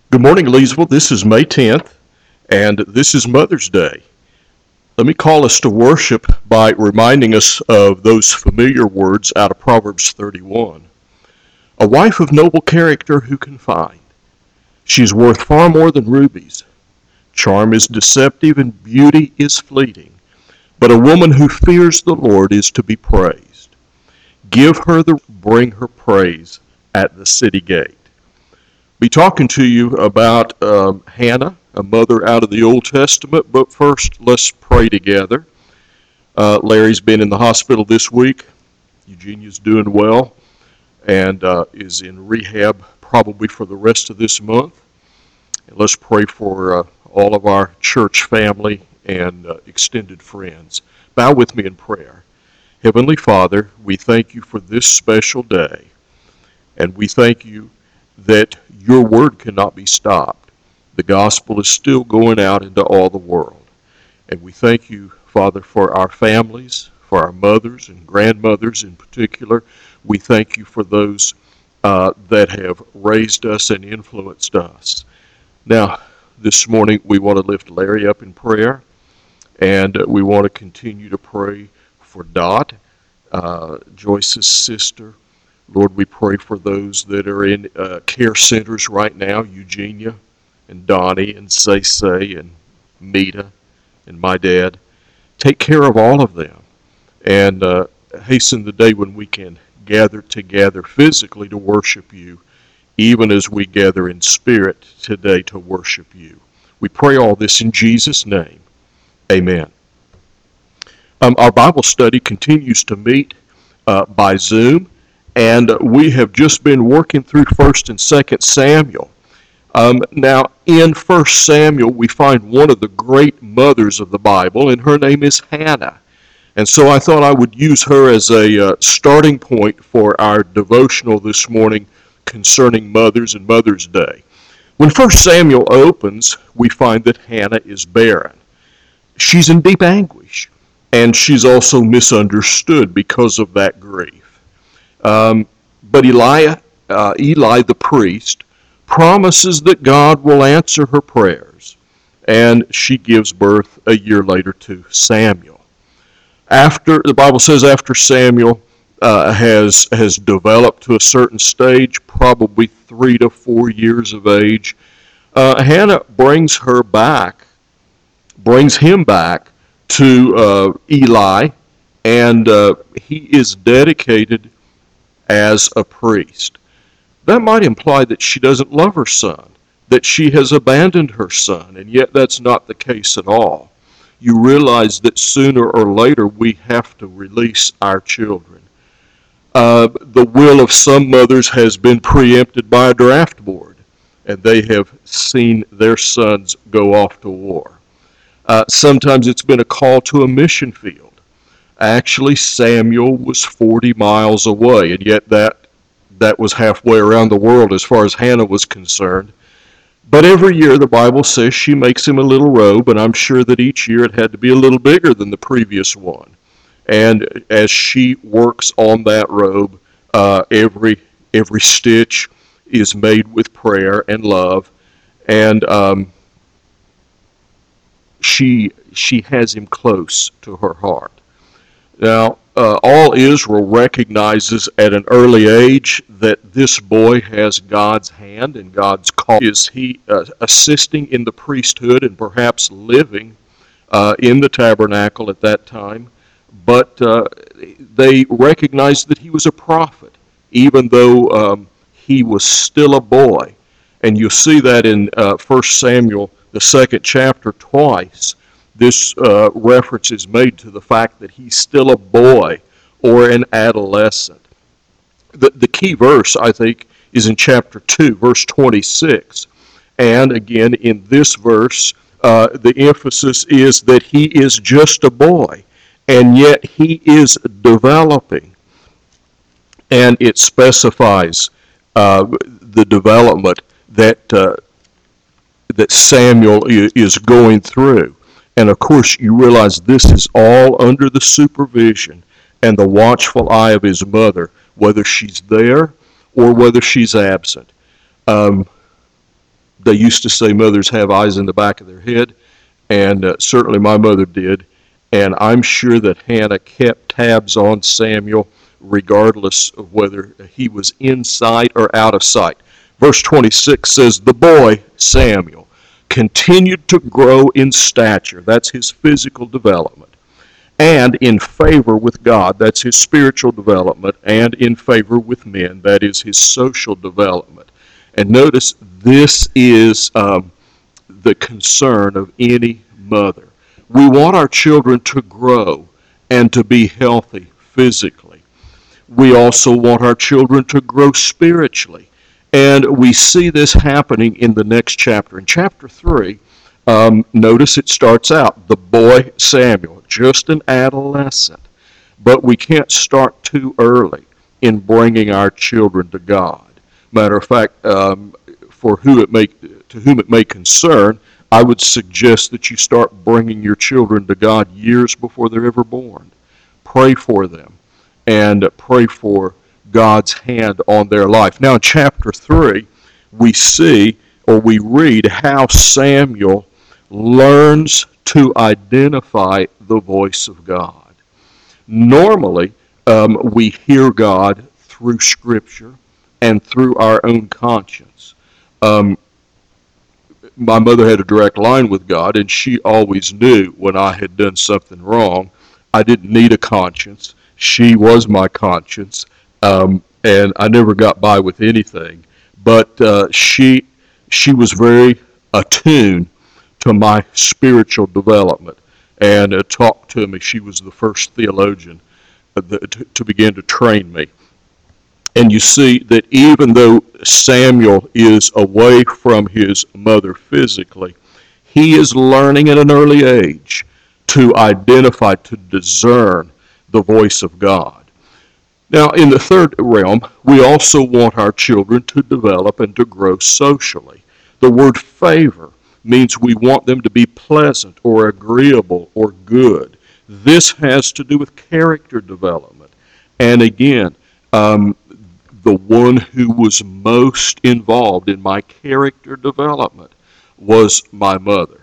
Good morning, Leesville. This is May 10th, and this is Mother's Day. Let me call us to worship by reminding us of those familiar words out of Proverbs 31. A wife of noble character who can find? She is worth far more than rubies. Charm is deceptive and beauty is fleeting, but a woman who fears the Lord is to be praised. Bring her praise at the city gate. Be talking to you about Hannah, a mother out of the Old Testament, but first let's pray together. Larry's been in the hospital this week. Eugenia's doing well and is in rehab probably for the rest of this month. And let's pray for all of our church family and extended friends. Bow with me in prayer. Heavenly Father, we thank you for this special day, and we thank you that your word cannot be stopped. The gospel is still going out into all the world. And we thank you, Father, for our families, for our mothers and grandmothers in particular. We thank you for those that have raised us and influenced us. Now, this morning we want to lift Larry up in prayer, and we want to continue to pray for Dot, Joyce's sister. Lord, we pray for those that are in care centers right now, Eugenia and Donnie and Say and Mita and my dad. Take care of all of them and hasten the day when we can gather together physically to worship you, even as we gather in spirit today to worship you. We pray all this in Jesus' name. Amen. Our Bible study continues to meet by Zoom. And we have just been working through 1st and 2nd Samuel. Now, in 1st Samuel, we find one of the great mothers of the Bible, and her name is Hannah. And so I thought I would use her as a starting point for our devotional this morning concerning mothers and Mother's Day. When 1st Samuel opens, we find that Hannah is barren. She's in deep anguish, and she's also misunderstood because of that grief. But Eli the priest, promises that God will answer her prayers, and she gives birth a year later to Samuel. The Bible says after Samuel has developed to a certain stage, probably 3 to 4 years of age, Hannah brings him back to Eli, and he is dedicated as a priest. That might imply that she doesn't love her son, that she has abandoned her son, and yet that's not the case at all. You realize that sooner or later we have to release our children. The will of some mothers has been preempted by a draft board, and they have seen their sons go off to war. Sometimes it's been a call to a mission field. Actually, Samuel was 40 miles away, and yet that was halfway around the world as far as Hannah was concerned. But every year the Bible says she makes him a little robe, and I'm sure that each year it had to be a little bigger than the previous one. And as she works on that robe, every stitch is made with prayer and love, and she has him close to her heart. Now, all Israel recognizes at an early age that this boy has God's hand and God's call. Is he assisting in the priesthood and perhaps living in the tabernacle at that time? But they recognized that he was a prophet, even though he was still a boy. And you'll see that in 1 Samuel, the 2nd chapter, twice. This reference is made to the fact that he's still a boy or an adolescent. The key verse, I think, is in chapter 2, verse 26. And again, in this verse, the emphasis is that he is just a boy, and yet he is developing. And it specifies the development that Samuel is going through. And of course, you realize this is all under the supervision and the watchful eye of his mother, whether she's there or whether she's absent. They used to say mothers have eyes in the back of their head, and certainly my mother did. And I'm sure that Hannah kept tabs on Samuel regardless of whether he was in sight or out of sight. Verse 26 says, the boy, Samuel, continued to grow in stature. That's his physical development. And in favor with God. That's his spiritual development. And in favor with men. That is his social development. And notice, this is the concern of any mother. We want our children to grow and to be healthy physically. We also want our children to grow spiritually. And we see this happening in the next chapter. In chapter 3, notice it starts out, the boy Samuel, just an adolescent. But we can't start too early in bringing our children to God. Matter of fact, to whom it may concern, I would suggest that you start bringing your children to God years before they're ever born. Pray for them and pray for God's hand on their life. Now in chapter 3, we see, or we read, how Samuel learns to identify the voice of God. Normally, we hear God through Scripture and through our own conscience. My mother had a direct line with God, and she always knew when I had done something wrong. I didn't need a conscience. She was my conscience, and I never got by with anything. But she was very attuned to my spiritual development and talked to me. She was the first theologian to begin to train me. And you see that even though Samuel is away from his mother physically, he is learning at an early age to identify, to discern the voice of God. Now, in the third realm, we also want our children to develop and to grow socially. The word favor means we want them to be pleasant or agreeable or good. This has to do with character development. And again, the one who was most involved in my character development was my mother.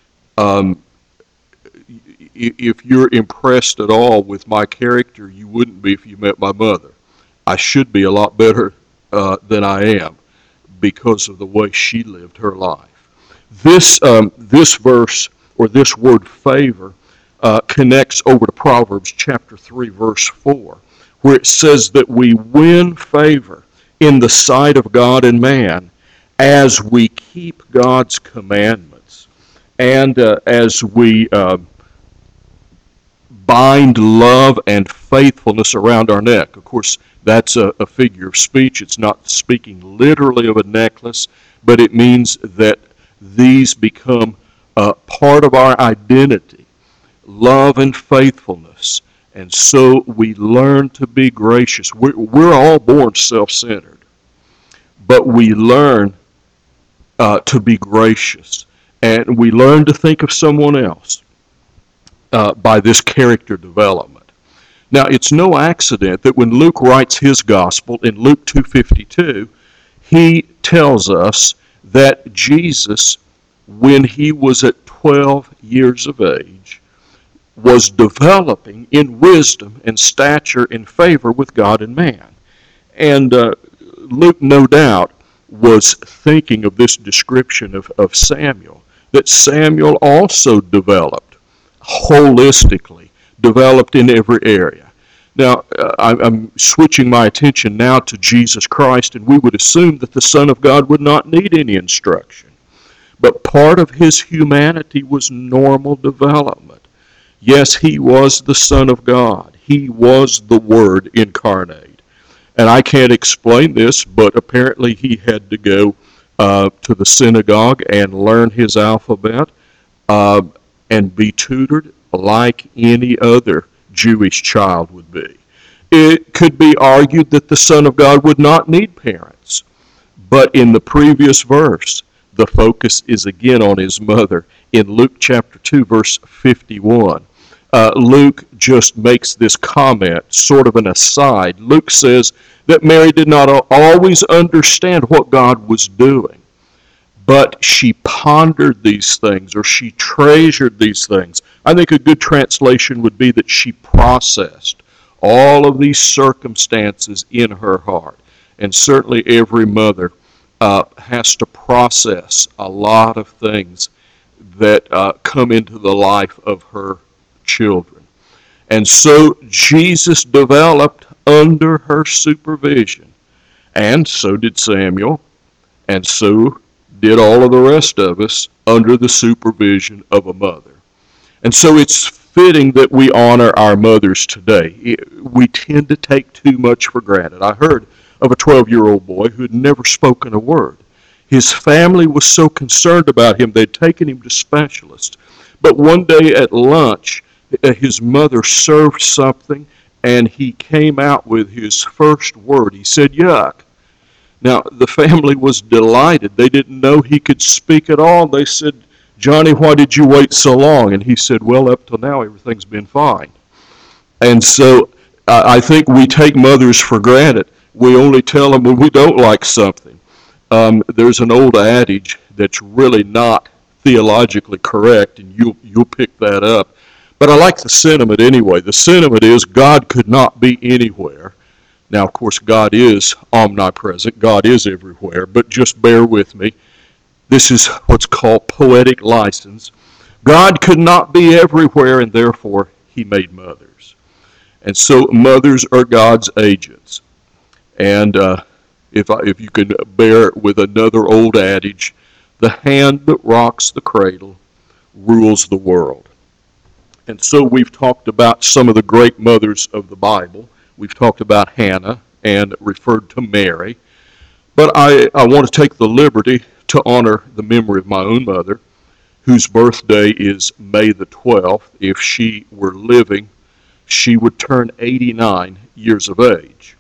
If you're impressed at all with my character, you wouldn't be if you met my mother. I should be a lot better than I am because of the way she lived her life. This verse, or this word favor, connects over to Proverbs chapter 3, verse 4. Where it says that we win favor in the sight of God and man as we keep God's commandments and as we bind love and faithfulness around our neck. Of course, that's a figure of speech. It's not speaking literally of a necklace, but it means that these become part of our identity, love and faithfulness. And so we learn to be gracious. We're all born self-centered, but we learn to be gracious. And we learn to think of someone else by this character development. Now, it's no accident that when Luke writes his gospel in Luke 2:52, he tells us that Jesus, when he was at 12 years of age, was developing in wisdom and stature in favor with God and man. And Luke, no doubt, was thinking of this description of Samuel, that Samuel also developed holistically, developed in every area. Now, I'm switching my attention now to Jesus Christ, and we would assume that the Son of God would not need any instruction. But part of his humanity was normal development. Yes, he was the Son of God. He was the Word incarnate. And I can't explain this, but apparently he had to go to the synagogue and learn his alphabet and be tutored like any other Jewish child would be. It could be argued that the Son of God would not need parents. But in the previous verse, the focus is again on his mother. In Luke chapter 2, verse 51, Luke just makes this comment, sort of an aside. Luke says that Mary did not always understand what God was doing, but she pondered these things, or she treasured these things. I think a good translation would be that she processed all of these circumstances in her heart. And certainly every mother has to process a lot of things that come into the life of her children. And so Jesus developed under her supervision, and so did Samuel, and so did all of the rest of us under the supervision of a mother. And so it's fitting that we honor our mothers today. We tend to take too much for granted. I heard of a 12-year-old boy who had never spoken a word. His family was so concerned about him, they'd taken him to specialists. But one day at lunch, his mother served something, and he came out with his first word. He said, "Yuck." Now, the family was delighted. They didn't know he could speak at all. They said, "Johnny, why did you wait so long?" And he said, "Well, up till now, everything's been fine." And so I think we take mothers for granted. We only tell them when we don't like something. There's an old adage that's really not theologically correct, and you'll pick that up. But I like the sentiment anyway. The sentiment is God could not be anywhere. Now, of course, God is omnipresent. God is everywhere. But just bear with me. This is what's called poetic license. God could not be everywhere, and therefore he made mothers. And so mothers are God's agents. And if you can bear with another old adage, the hand that rocks the cradle rules the world. And so we've talked about some of the great mothers of the Bible. We've talked about Hannah and referred to Mary. But I want to take the liberty to honor the memory of my own mother, whose birthday is May the 12th. If she were living, she would turn 89 years of age.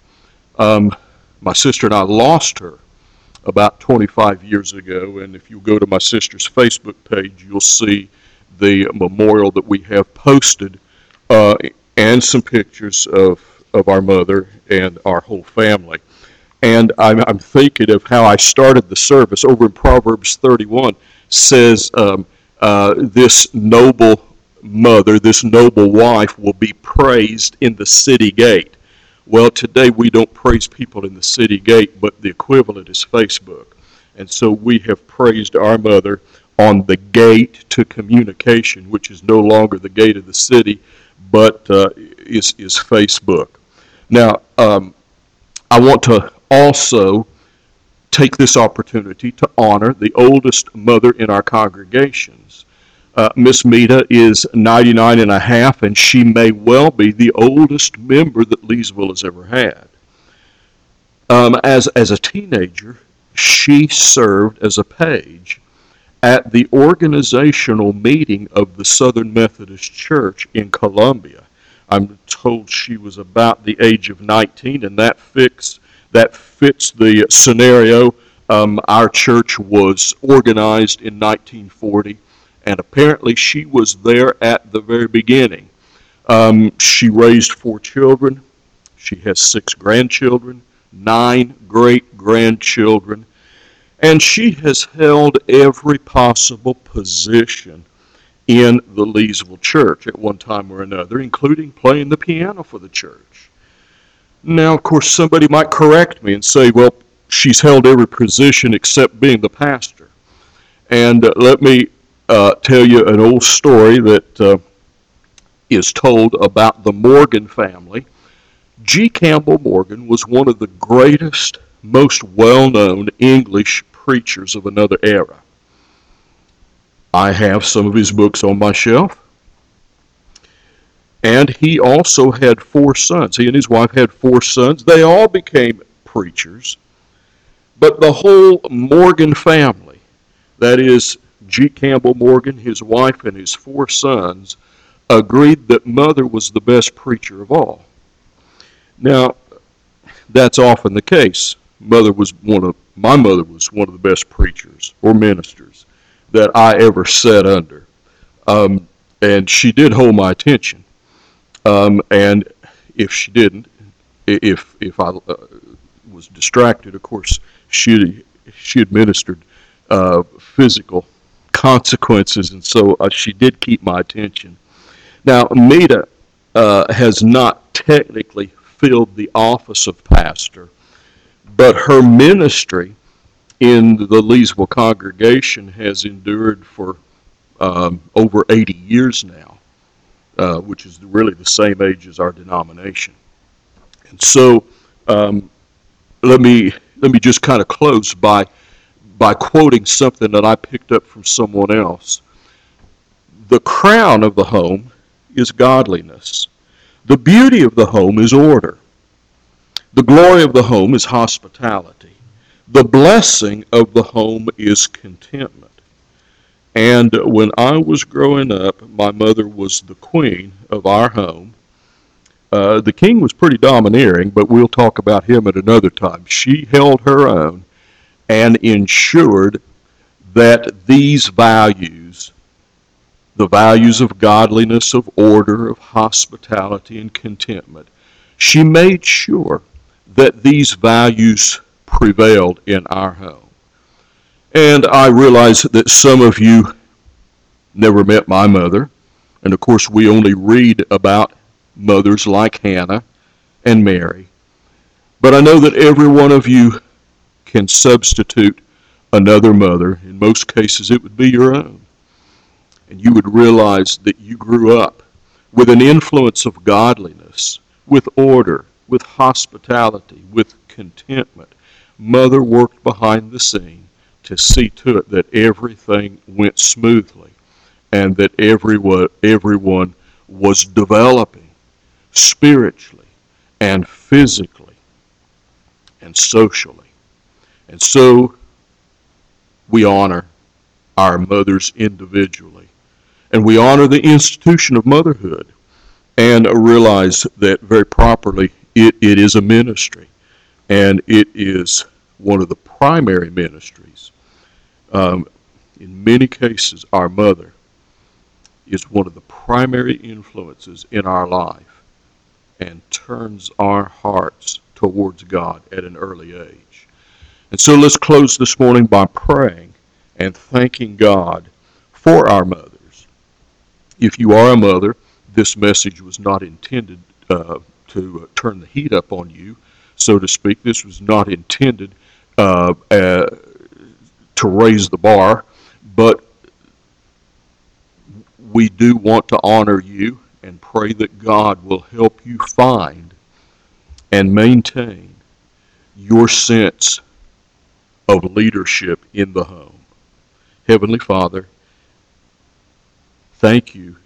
My sister and I lost her about 25 years ago, and if you go to my sister's Facebook page, you'll see the memorial that we have posted and some pictures of our mother and our whole family. And I'm thinking of how I started the service over in Proverbs 31 says this noble mother, this noble wife will be praised in the city gate. Well, today we don't praise people in the city gate, but the equivalent is Facebook. And so we have praised our mother on the gate to communication, which is no longer the gate of the city, but is Facebook. Now, I want to also take this opportunity to honor the oldest mother in our congregations. Miss Mita is 99 and a half, and she may well be the oldest member that Leesville has ever had. As a teenager, she served as a page at the organizational meeting of the Southern Methodist Church in Columbia. I'm told she was about the age of 19, and that fits the scenario. Our church was organized in 1940, and apparently she was there at the very beginning. She raised 4 children. She has 6 grandchildren, 9 great-grandchildren, and she has held every possible position in the Leesville church at one time or another, including playing the piano for the church. Now, of course, somebody might correct me and say, well, she's held every position except being the pastor. And let me tell you an old story that is told about the Morgan family. G. Campbell Morgan was one of the greatest, most well-known English preachers of another era. I have some of his books on my shelf. And he also had 4 sons. He and his wife had 4 sons. They all became preachers. But the whole Morgan family, that is G. Campbell Morgan, his wife, and his 4 sons, agreed that Mother was the best preacher of all. Now, that's often the case. My mother was one of the best preachers or ministers that I ever sat under. And she did hold my attention. And if she didn't, if I was distracted, of course, she administered physical consequences, and so she did keep my attention. Now, Meta has not technically filled the office of pastor, but her ministry in the Leesville congregation has endured for over 80 years now, which is really the same age as our denomination. And so, let me just kind of close by quoting something that I picked up from someone else. The crown of the home is godliness. The beauty of the home is order. The glory of the home is hospitality. The blessing of the home is contentment. And when I was growing up, my mother was the queen of our home. The king was pretty domineering, but we'll talk about him at another time. She held her own and ensured that these values, the values of godliness, of order, of hospitality, and contentment, she made sure that these values prevailed in our home. And I realize that some of you never met my mother, and of course we only read about mothers like Hannah and Mary. But I know that every one of you can substitute another mother. In most cases it would be your own. And you would realize that you grew up with an influence of godliness, with order, with hospitality, with contentment. Mother worked behind the scene to see to it that everything went smoothly and that everyone was developing spiritually and physically and socially. And so we honor our mothers individually, and we honor the institution of motherhood, and realize that very properly it is a ministry, and it is one of the primary ministries. In many cases, our mother is one of the primary influences in our life and turns our hearts towards God at an early age. And so let's close this morning by praying and thanking God for our mothers. If you are a mother, this message was not intended to turn the heat up on you, so to speak. This was not intended to raise the bar, but we do want to honor you and pray that God will help you find and maintain your sense of leadership in the home. Heavenly Father, thank you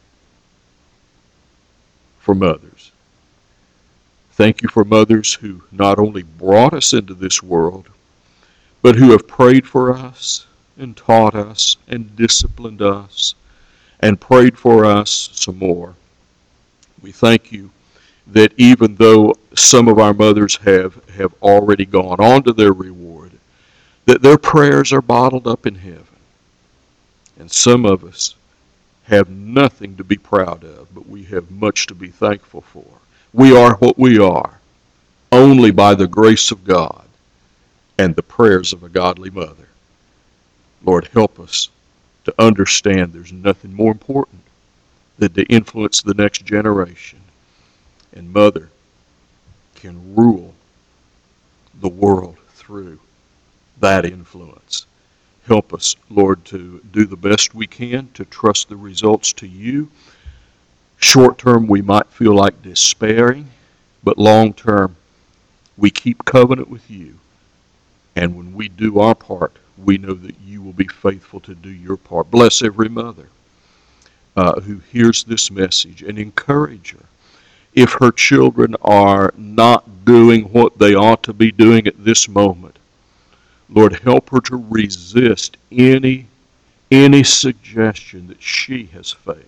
for mothers. Thank you for mothers who not only brought us into this world, but who have prayed for us and taught us and disciplined us and prayed for us some more. We thank you that even though some of our mothers have already gone on to their reward, that their prayers are bottled up in heaven. And some of us have nothing to be proud of, but we have much to be thankful for. We are what we are only by the grace of God and the prayers of a godly mother. Lord, help us to understand there's nothing more important than to influence the next generation. And mother can rule the world through that influence. Help us, Lord, to do the best we can, to trust the results to you. Short term, we might feel like despairing, but long term, we keep covenant with you. And when we do our part, we know that you will be faithful to do your part. Bless every mother who hears this message, and encourage her. If her children are not doing what they ought to be doing at this moment, Lord, help her to resist any suggestion that she has failed.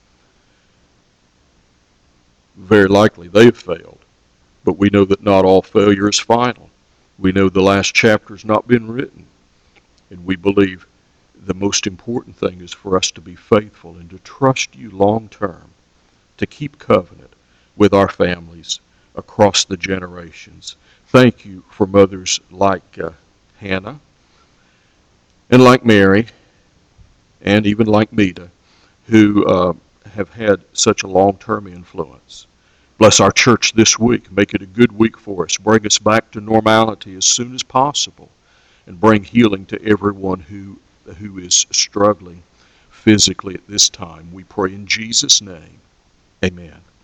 Very likely they've failed, but we know that not all failure is final. We know the last chapter has not been written, and we believe the most important thing is for us to be faithful and to trust you long term, to keep covenant with our families across the generations. Thank you for mothers like Hannah And like Mary, and even like Meta, who have had such a long-term influence. Bless our church this week. Make it a good week for us. Bring us back to normality as soon as possible, and bring healing to everyone who is struggling physically at this time. We pray in Jesus' name. Amen.